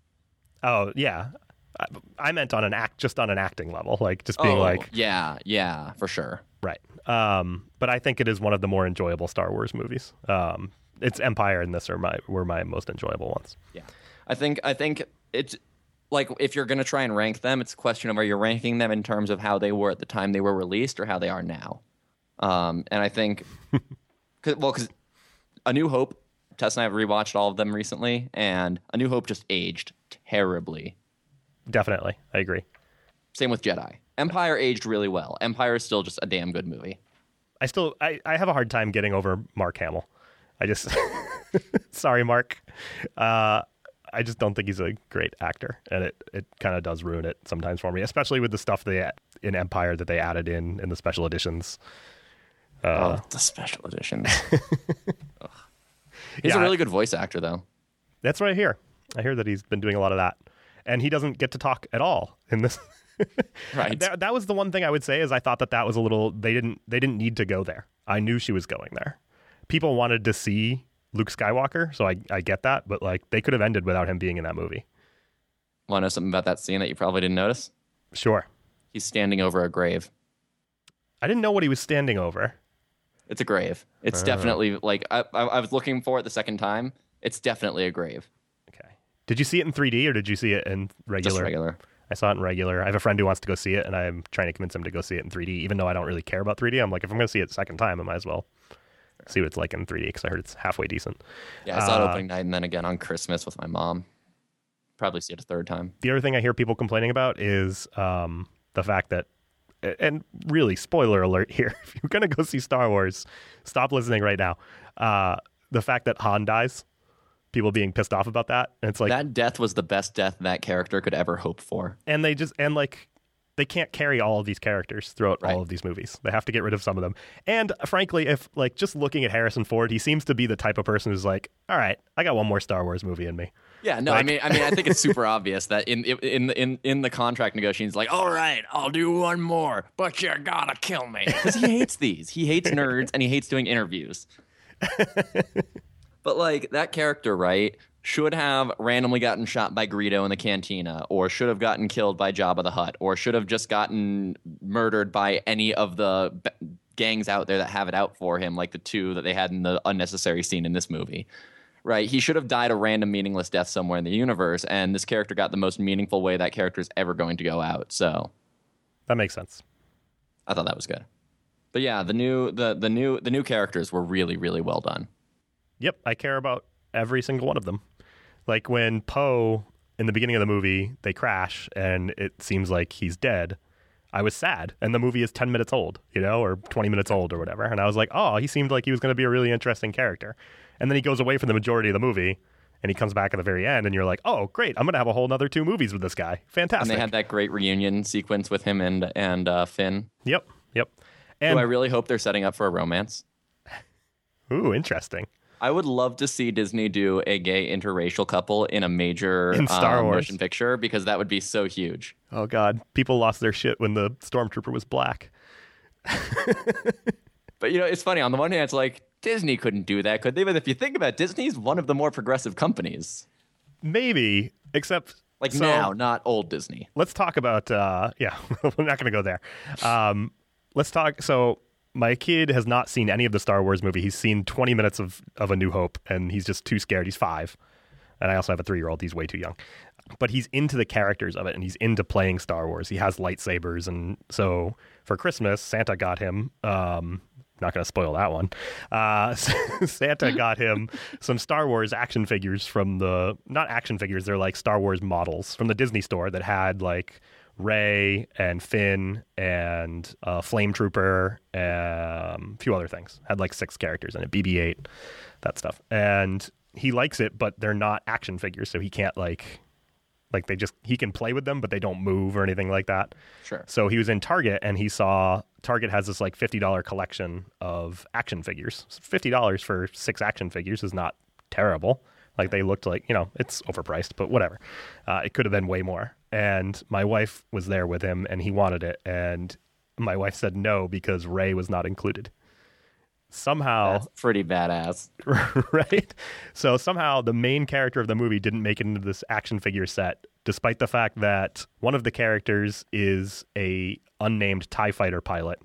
Oh, yeah. I meant on an acting level, like just being yeah, for sure. Right. But I think it is one of the more enjoyable Star Wars movies. It's Empire and this were my most enjoyable ones. Yeah. I think it's like, if you're going to try and rank them, it's a question of, are you ranking them in terms of how they were at the time they were released or how they are now? And I think, because A New Hope, Tess and I have rewatched all of them recently, and A New Hope just aged terribly. Definitely. I agree. Same with Jedi. Empire aged really well. Empire is still just a damn good movie. I have a hard time getting over Mark Hamill. I just, sorry, Mark. I just don't think he's a great actor, and it kind of does ruin it sometimes for me, especially with the stuff in Empire that they added in the special editions. The special editions. He's a really good voice actor, though. That's what I hear. I hear that he's been doing a lot of that, and he doesn't get to talk at all in this. Right. That was the one thing I would say is I thought that was a little. They didn't need to go there. I knew she was going there. People wanted to see Luke Skywalker, so I get that, but like they could have ended without him being in that movie. Want to know something about that scene that you probably didn't notice? Sure. He's standing over a grave. I didn't know what he was standing over. It's a grave. It's definitely, like, I was looking for it the second time. It's definitely a grave. Okay. Did you see it in 3D or did you see it in regular? Just regular. I saw it in regular. I have a friend who wants to go see it, and I'm trying to convince him to go see it in 3D, even though I don't really care about 3D. I'm like, if I'm going to see it the second time, I might as well see what it's like in 3D, because I heard it's halfway decent. Yeah, I saw it opening night and then again on Christmas with my mom. Probably see it a third time. The other thing I hear people complaining about is the fact that, and really, spoiler alert here, if you're going to go see Star Wars, stop listening right now. The fact that Han dies, people being pissed off about that. And it's like, that death was the best death that character could ever hope for. And they can't carry all of these characters throughout all of these movies. They have to get rid of some of them. And frankly, if like just looking at Harrison Ford, he seems to be the type of person who's like, all right, I got one more Star Wars movie in me. Yeah, no, like, I think it's super obvious that in the contract negotiations, like, all right, I'll do one more, but you gotta kill me, because he hates these. He hates nerds and he hates doing interviews. But like that character, right, should have randomly gotten shot by Greedo in the cantina, or should have gotten killed by Jabba the Hutt, or should have just gotten murdered by any of the gangs out there that have it out for him, like the 2 that they had in the unnecessary scene in this movie. Right, he should have died a random meaningless death somewhere in the universe, and this character got the most meaningful way that character is ever going to go out. So that makes sense. I thought that was good. But yeah, the new characters were really, really well done. Yep, I care about every single one of them. Like when Poe in the beginning of the movie, they crash and it seems like he's dead. I was sad, and the movie is 10 minutes old, or 20 minutes old or whatever. And I was like, oh, he seemed like he was going to be a really interesting character. And then he goes away for the majority of the movie, and he comes back at the very end, and you're like, oh, great, I'm going to have a whole nother 2 movies with this guy. Fantastic. And they had that great reunion sequence with him and Finn. Yep. And I really hope they're setting up for a romance. Ooh, interesting. I would love to see Disney do a gay interracial couple in a major Star Wars motion picture, because that would be so huge. Oh, God. People lost their shit when the Stormtrooper was black. But, it's funny. On the one hand, it's like, Disney couldn't do that, could they? But if you think about it, Disney's one of the more progressive companies. Maybe, except Like So- now, not old Disney. Let's talk about yeah, we're not going to go there. Let's talk. So my kid has not seen any of the Star Wars movie. He's seen 20 minutes of A New Hope, and he's just too scared. He's 5, and I also have a 3-year-old. He's way too young, but he's into the characters of it, and he's into playing Star Wars. He has lightsabers, and so for Christmas, Santa got him. Not going to spoil that one. Santa got him some Star Wars action figures from not action figures, they're like Star Wars models from the Disney store that had like Rey and Finn and Flame Trooper and a few other things. Had like 6 characters in it, BB-8, that stuff. And he likes it, but they're not action figures, so he can't he can play with them, but they don't move or anything like that. Sure. So he was in Target, and he saw Target has this like $50 collection of action figures. So $50 for 6 action figures is not terrible. Like they looked like, it's overpriced, but whatever. It could have been way more. And my wife was there with him, and he wanted it. And my wife said no because Rey was not included. Somehow, That's pretty badass. right? So somehow the main character of the movie didn't make it into this action figure set, despite the fact that one of the characters is a unnamed TIE fighter pilot,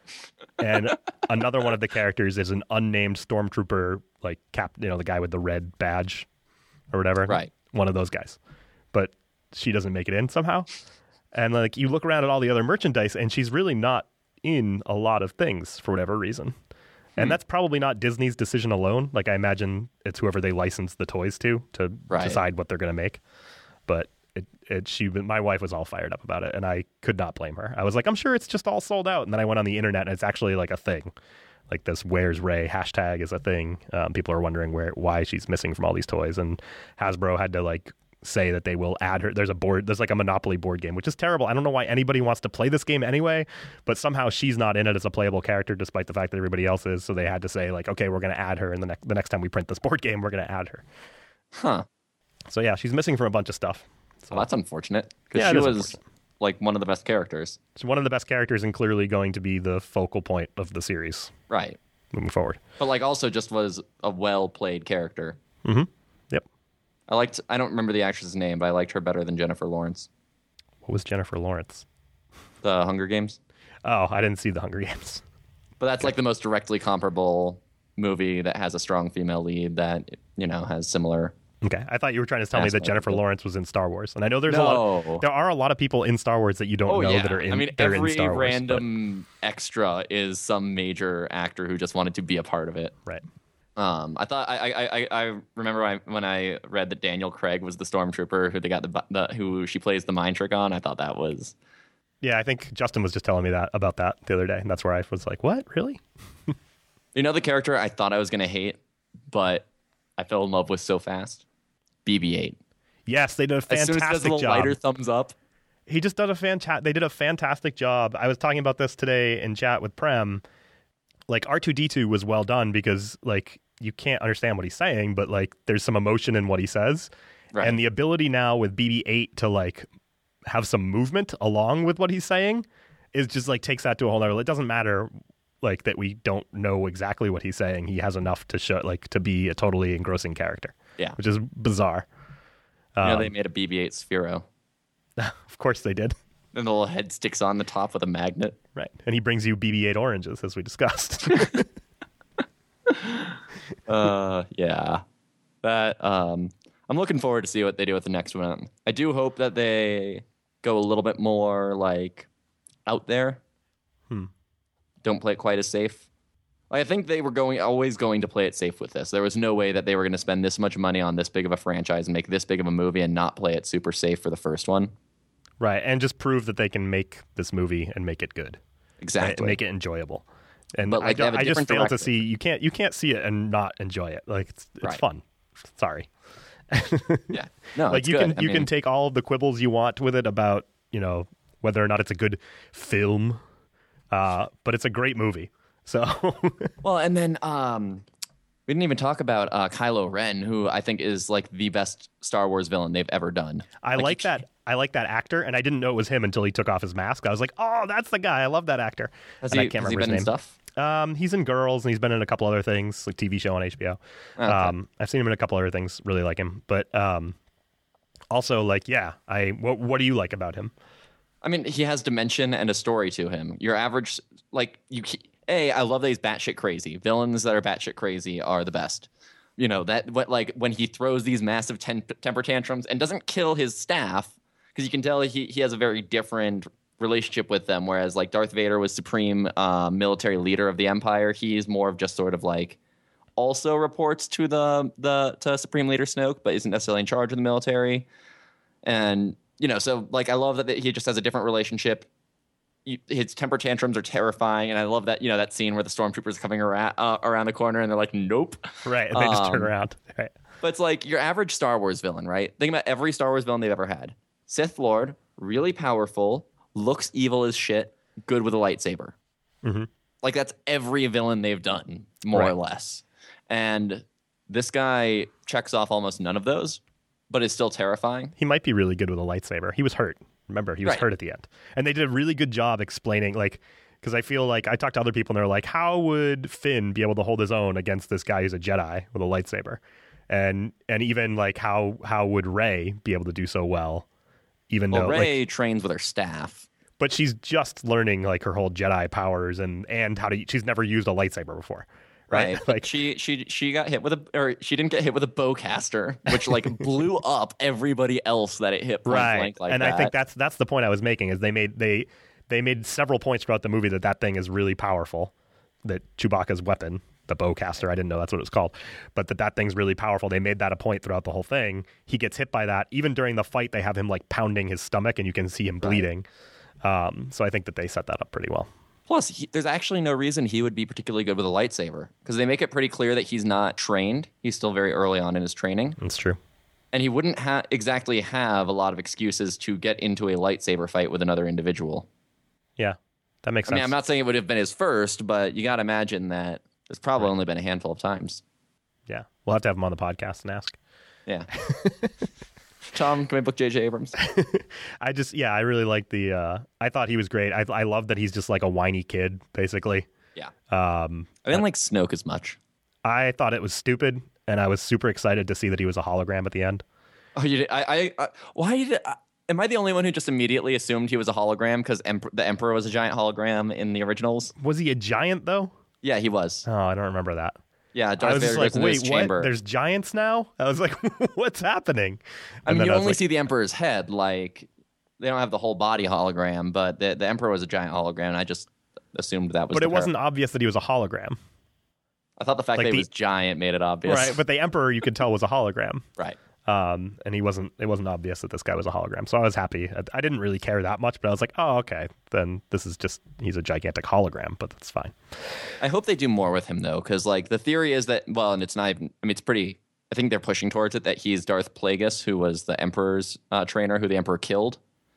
and another one of the characters is an unnamed stormtrooper, like the guy with the red badge or whatever. Right. One of those guys. But she doesn't make it in somehow. And like you look around at all the other merchandise, and she's really not in a lot of things for whatever reason. And that's probably not Disney's decision alone. Like I imagine it's whoever they license the toys to Right. decide what they're going to make. But my wife was all fired up about it, and I could not blame her. I was like, I'm sure it's just all sold out. And then I went on the internet, and it's actually like a thing. Like this "Where's Rey" hashtag is a thing. People are wondering why she's missing from all these toys, and Hasbro had to like say that they will add her. There's like a Monopoly board game, which is terrible. I don't know why anybody wants to play this game anyway, but somehow she's not in it as a playable character, despite the fact that everybody else is. So they had to say like, okay, we're going to add her, and the next time we print this board game, we're going to add her. Huh. So yeah, she's missing from a bunch of stuff. So Well, that's unfortunate because Yeah, it she is was unfortunate. like one of the best characters. she's one of the best characters and clearly going to be the focal point of the series Right. moving forward. But like also just was a well played character. Yep. I don't remember the actress's name, but I liked her better than Jennifer Lawrence. What was Jennifer Lawrence? The Hunger Games. Oh, I didn't see the Hunger Games. But that's like the most directly comparable movie that has a strong female lead that, has similar. Okay, I thought you were trying to tell me that Asshole. Jennifer Lawrence was in Star Wars, and I know there No. are a lot of people in Star Wars that you don't know that are in. I mean, they're in every Star Wars, random extra is some major actor who just wanted to be a part of it. but, right? I thought I remember when I read that Daniel Craig was the stormtrooper who they got who she plays the mind trick on. I thought that was Yeah, I think Justin was just telling me about that the other day, and that's where I was like, "What, really?" the character I thought I was gonna hate, but I fell in love with so fast. BB-8. Yes, they did a As soon as it does a fantastic little job. lighter thumbs up. He just did they did a fantastic job. I was talking about this today in chat with Prem. Like R2-D2 was well done because like you can't understand what he's saying, but like there's some emotion in what he says. Right. And the ability now with BB-8 to like have some movement along with what he's saying is just like takes that to a whole nother level. It doesn't matter like that we don't know exactly what he's saying. He has enough to show like to be a totally engrossing character. Yeah. Which is bizarre. They made a BB-8 Sphero. Of course they did. And the little head sticks on the top with a magnet. Right. And he brings you BB-8 oranges, as we discussed. Yeah. That I'm looking forward to see what they do with the next one. I do hope that they go a little bit more like out there. Don't play it quite as safe. I think they were always going to play it safe with this. There was no way that they were going to spend this much money on this big of a franchise and make this big of a movie and not play it super safe for the first one. Right. And just prove that they can make this movie and make it good. Exactly. Right? And make it enjoyable. And But, like, they have a I just different fail to director. see you can't see it and not enjoy it. Like it's Right. fun. Sorry. Yeah. No, Like it's you good. can can take all of the quibbles you want with it about, whether or not it's a good film. But it's a great movie. So Well, and then we didn't even talk about Kylo Ren, who I think is like the best Star Wars villain they've ever done. I like that actor, and I didn't know it was him until he took off his mask. I was like, "Oh, that's the guy! I love that actor." Has And I he, can't has he remember been in his name. stuff? He's in Girls, and he's been in a couple other things, like TV show on HBO. Okay. I've seen him in a couple other things. Really like him, but Also, like, yeah, what do you like about him? I mean, he has dimension and a story to him. Your average, like, I love that he's batshit crazy. Villains that are batshit crazy are the best. You know, when he throws these massive temper tantrums and doesn't kill his staff, because you can tell he has a very different relationship with them. Whereas, like, Darth Vader was supreme military leader of the Empire, he's more of just sort of like also reports to to Supreme Leader Snoke, but isn't necessarily in charge of the military. And so, like, I love that he just has a different relationship. His temper tantrums are terrifying, and I love that that scene where the stormtroopers are coming around the corner and they're like, "Nope," right? And they just turn around, right? But it's like your average Star Wars villain, right? Think about every Star Wars villain they've ever had: Sith Lord, really powerful, looks evil as shit, good with a lightsaber. Mm-hmm. Like, that's every villain they've done, more or less. And this guy checks off almost none of those, but is still terrifying. He might be really good with a lightsaber. He was hurt. Remember, he was hurt at the end. And they did a really good job explaining, like, because I feel like I talked to other people and they're like, how would Finn be able to hold his own against this guy who's a Jedi with a lightsaber? And even, like, how would Rey be able to do so well, even though Rey trains with her staff. But she's just learning, like, her whole Jedi powers and how to. She's never used a lightsaber before. Right. Like, she got hit with she didn't get hit with a bowcaster, which, like, blew up everybody else that it hit point blank like and that. I think that's the point I was making, is they made several points throughout the movie that thing is really powerful, that Chewbacca's weapon, the bowcaster, I didn't know that's what it was called, but that thing's really powerful. They made that a point throughout the whole thing. He gets hit by that. Even during the fight, they have him, like, pounding his stomach and you can see him bleeding. So I think that they set that up pretty well. Plus, there's actually no reason he would be particularly good with a lightsaber, because they make it pretty clear that he's not trained. He's still very early on in his training. That's true. And he wouldn't exactly have a lot of excuses to get into a lightsaber fight with another individual. Yeah, that makes sense. I mean, I'm not saying it would have been his first, but you got to imagine that there's probably only been a handful of times. Yeah, we'll have to have him on the podcast and ask. Yeah. Tom, can we book J.J. Abrams? I really like I thought he was great. I love that he's just like a whiny kid, basically. Yeah. I didn't like Snoke as much. I thought it was stupid, and I was super excited to see that he was a hologram at the end. Oh, you did? Am I the only one who just immediately assumed he was a hologram because the Emperor was a giant hologram in the originals? Was he a giant, though? Yeah, he was. Oh, I don't remember that. Yeah, Darth Vader goes into his chamber. What? There's giants now? I was like, what's happening? I mean, you only see the Emperor's head. Like, they don't have the whole body hologram, but the Emperor was a giant hologram, and I just assumed that was. But it wasn't obvious that he was a hologram. I thought the fact that he was giant made it obvious. Right, but the Emperor, you could tell, was a hologram. Right. And it wasn't obvious that this guy was a hologram. So I was happy. I didn't really care that much, but I was like, oh, okay, then this is just, he's a gigantic hologram, but that's fine. I hope they do more with him, though, because, like, the theory is that, well, and it's not even, I mean, it's pretty, I think they're pushing towards it, that he's Darth Plagueis, who was the Emperor's trainer, who the Emperor killed.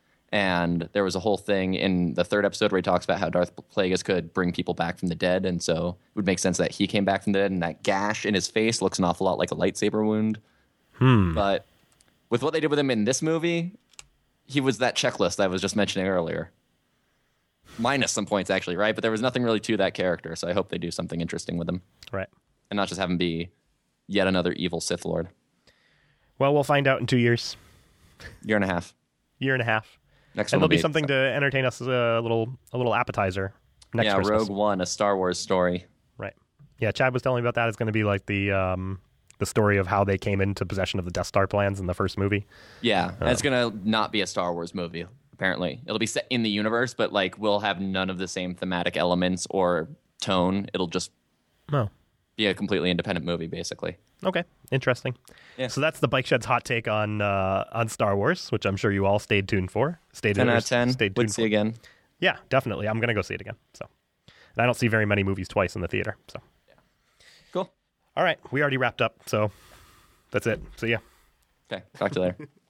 And there was a whole thing in the third episode where he talks about how Darth Plagueis could bring people back from the dead, and so it would make sense that he came back from the dead, and that gash in his face looks an awful lot like a lightsaber wound. But with what they did with him in this movie, he was that checklist I was just mentioning earlier. Minus some points, actually, right? But there was nothing really to that character, so I hope they do something interesting with him. Right. And not just have him be yet another evil Sith Lord. Well, we'll find out in 2 years. Year and a half. Next one will be something to entertain us, a little appetizer next Christmas. Rogue One, a Star Wars story. Right. Yeah, Chad was telling me about that. It's going to be like the story of how they came into possession of the Death Star plans in the first movie. Yeah, and it's going to not be a Star Wars movie, apparently. It'll be set in the universe, but, like, we'll have none of the same thematic elements or tone. It'll just be a completely independent movie, basically. Okay, interesting. Yeah. So that's the Bike Shed's hot take on Star Wars, which I'm sure you all stayed tuned for. 10 out of 10. Would see again. Yeah, definitely. I'm going to go see it again. So, and I don't see very many movies twice in the theater. So, cool. All right, we already wrapped up, so that's it. See ya. Okay, talk to you later.